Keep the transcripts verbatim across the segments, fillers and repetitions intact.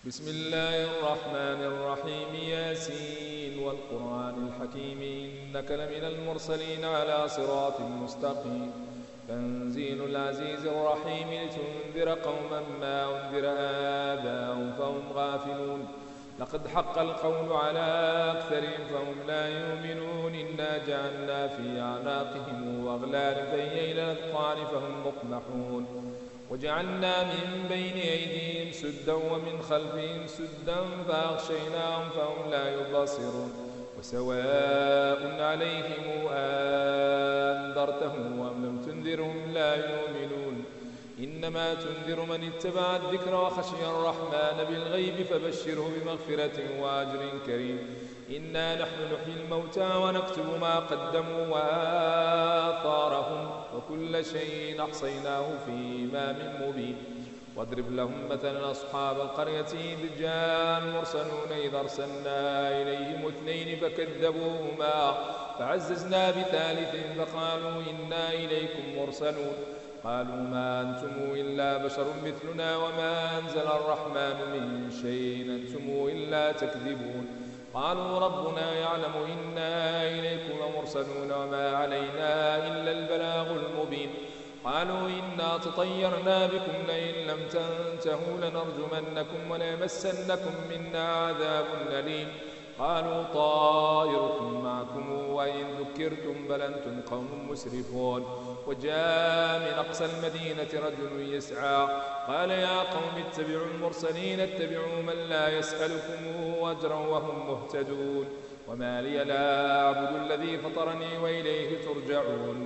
بسم الله الرحمن الرحيم. ياسين والقرآن الحكيم إنك لمن المرسلين على صراط مستقيم. تنزيل العزيز الرحيم لتنذر قوما ما أنذر آباؤهم فهم غافلون. لقد حق القول على أكثرهم فهم لا يؤمنون. إنا جعلنا في أعناقهم أغلالا فهي إلى الأذقان فهم مقمحون. وجعلنا من بين أيديهم سدا ومن خلفهم سدا فأغشيناهم فهم لا يبصرون. وسواء عليهم أنذرتهم أم لم تنذرهم لا يؤمنون. إنما تنذر من اتبع الذكر وخشي الرحمن بالغيب فبشره بمغفرة وأجر كريم. إنا نحن نحيي الموتى ونكتب ما قدموا وآثارهم وكل شيء أحصيناه في إمام مبين. واضرب لهم مثلا أصحاب القرية إذ جاء المرسلون إذ أرسلنا إليهم اثنين فكذبوهما فعززنا بثالث فقالوا إنا إليكم مرسلون. قالوا ما أنتم إلا بشر مثلنا وما أنزل الرحمن من شيء أنتم إلا تكذبون. قالوا ربنا يعلم إنا إليكم لمرسلون وما علينا إلا البلاغ المبين. قالوا إنا تطيرنا بكم لئن لم تنتهوا لنرجمنكم وليمسنكم منا عذاب أليم. قالوا طائركم معكم وإن ذكرتم بل أنتم قوم مسرفون. وجاء من أقصى المدينة رجل يسعى قال يا قوم اتبعوا المرسلين اتبعوا من لا يسألكم أجرا وهم مهتدون. وما لي لا أعبد الذي فطرني وإليه ترجعون.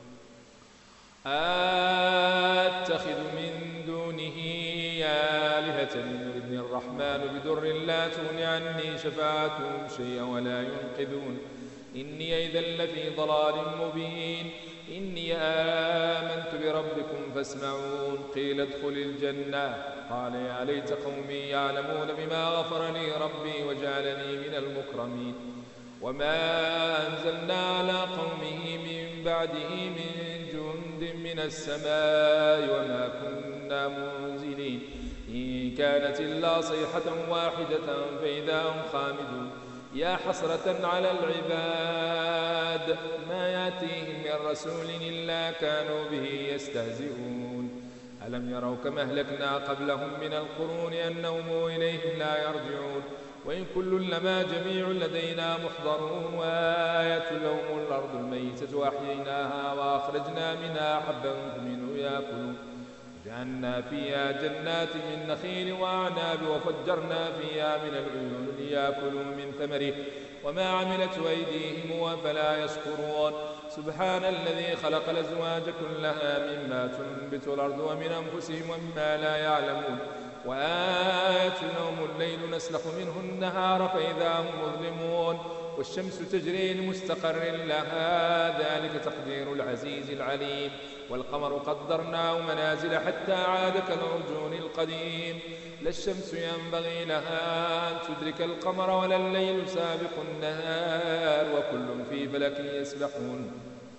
أتخذ من دونه آلهة إن يردني الرحمن بضر لا تغن عني شفاعتهم شيئا ولا ينقذون. إني إذا لفي ضلال مبين. إني آمنت بربكم فاسمعون. قيل ادخل الجنة قال يا ليت قومي يعلمون بما غفر لي ربي وجعلني من المكرمين. وما أنزلنا على قومه من بعده من جند من السماء وما كنا منزلين. إن كانت إلا صيحة واحدة فإذا هم خامدون. يا حسرة على العباد ما يأتيهم من رسول إلا كانوا به يستهزئون. ألم يروا كما أهلكنا قبلهم من القرون أنهم إليهم لا يرجعون. وإن كل لما جميع لدينا محضرون. وآية لهم الأرض الميتة أحييناها وأخرجنا منها حبا فمنه يأكلون. وجعلنا فيها جنات من نخيل وأعناب وفجرنا فيها من العيون ليأكلوا من ثمره وما عملته أيديهم أفلا يشكرون. سبحان الذي خلق الأزواج كلها مما تنبت الأرض ومن أنفسهم ومما لا يعلمون. وآية لهم الليل نسلخ منه النهار فإذا هم مظلمون. والشمس تجري لمستقر لها ذلك تقدير العزيز العليم. والقمر قدرناه منازل حتى عاد كالعرجون القديم. لا الشمس ينبغي لها أن تدرك القمر ولا الليل سابق النهار وكل في فلك يسبحون.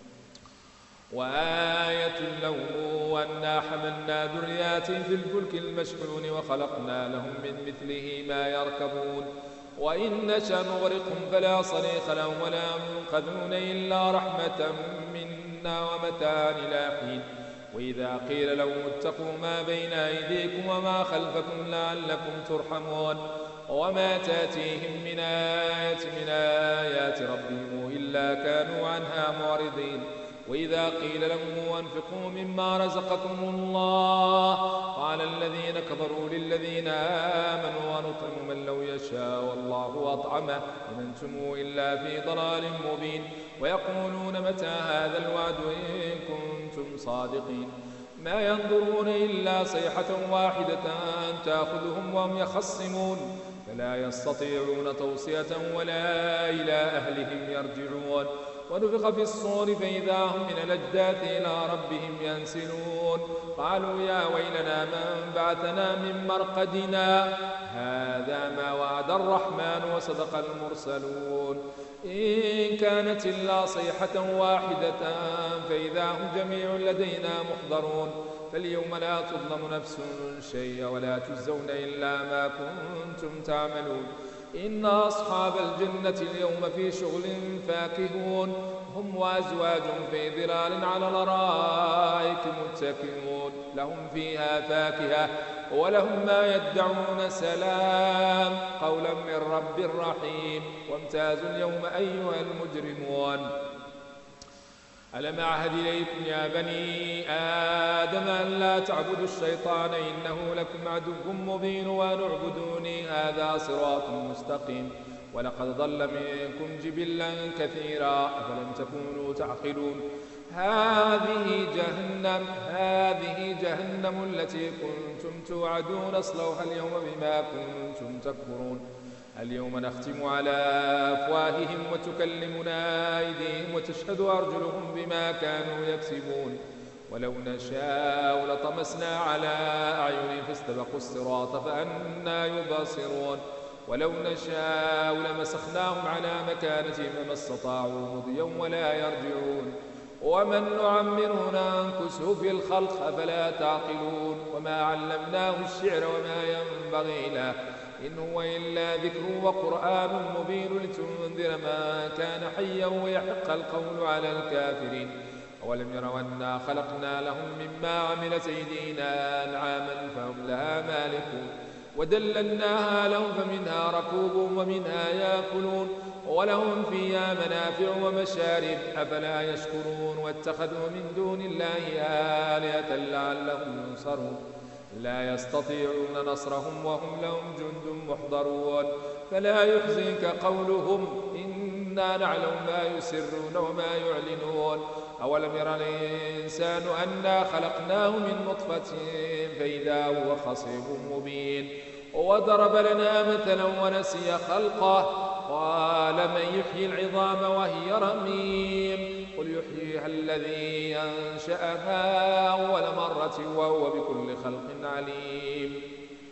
وآية لهم أنا حملنا ذريات في الفلك المشحون وخلقنا لهم من مثله ما يركبون. وإن نشأ نغرقهم فلا صريخ لهم ولا ينقذون إلا رحمة منا ومتاعا إلى حين. وإذا قيل لهم اتقوا ما بين أيديكم وما خلفكم لعلكم ترحمون. وما تأتيهم من آية من آيات ربهم إلا كانوا عنها معرضين. وإذا قيل لهم أنفقوا مما رزقكم الله قال الذين كفروا للذين آمنوا ونطعم من لو يشاء الله أطعمه إن أنتم إلا في ضلال مبين. ويقولون متى هذا الوعد إن كنتم صادقين. ما ينظرون إلا صيحة واحدة تأخذهم وهم يخصمون فلا يستطيعون توصية ولا إلى أهلهم يرجعون. ونفخ في الصور فإذا هم من الأجداث إلى ربهم ينسلون. قالوا يا ويلنا من بعثنا من مرقدنا هذا ما وعد الرحمن وصدق المرسلون. إن كانت إلا صيحة واحدة فإذا هم جميع لدينا محضرون. فاليوم لا تظلم نفس شيئا ولا تجزون إلا ما كنتم تعملون إن أصحاب الجنة اليوم في شغل فاكهون هم وأزواجهم في ظلال على الأرائك متكئون لهم فيها فاكهة ولهم ما يدعون سلام قولا من رب رحيم وامتازوا اليوم أيها المجرمون ألم أعهد إليكم يا بني آدم أن لا تعبدوا الشيطان إنه لكم عدو مبين وأن اعبدوني هذا صراط مستقيم ولقد ضل منكم جبلا كثيرا أفلم تكونوا تعقلون هذه جهنم هذه جهنم التي كنتم توعدون اصلوها اليوم بما كنتم تكفرون اليوم نختم على أفواههم وتكلمنا أيديهم وتشهد أرجلهم بما كانوا يكسبون ولو نشاء لطمسنا على أعينهم فاستبقوا الصراط فأنى يبصرون ولو نشاء لمسخناهم على مكانتهم فما استطاعوا مضيا ولا يرجعون ومن نعمره ننكسه في الخلق أفلا تعقلون وما علمناه الشعر وما ينبغي له إن هو إلا ذكر وقرآن مبين لتنذر ما كان حيا ويحق القول على الكافرين أولم يروا أنا خلقنا لهم مما عملت أيدينا أنعاما فهم لها مالكون ودللناها لهم فمنها ركوبهم ومنها يأكلون ولهم فيها منافع ومشارب أفلا يشكرون واتخذوا من دون الله آلهة لعلهم ينصرون لا يستطيعون نصرهم وهم لهم جند محضرون فلا يحزنك قولهم إنا نعلم ما يسرون وما يعلنون أولم ير الإنسان أنا خلقناه من نطفة فإذا هو خصيب مبين وضرب لنا مثلا ونسي خلقه قال من يحيي العظام وهي رميم قل يحييها الذي أنشأها أول مرة وهو بكل خلق عليم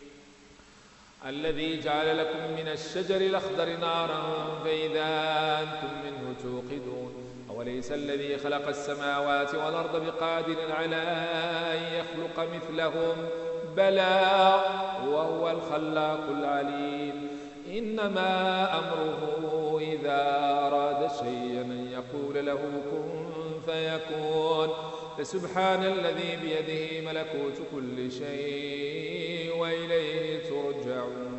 الذي جعل لكم من الشجر الأخضر نارا فإذا أنتم منه توقدون أوليس الذي خلق السماوات والأرض بقادر على أن يخلق مثلهم بلى وهو الخلاق العليم إنما أمره إذا أراد شيئا أن يقول له كن فيكون فسبحان الذي بيده ملكوت كل شيء وإليه ترجعون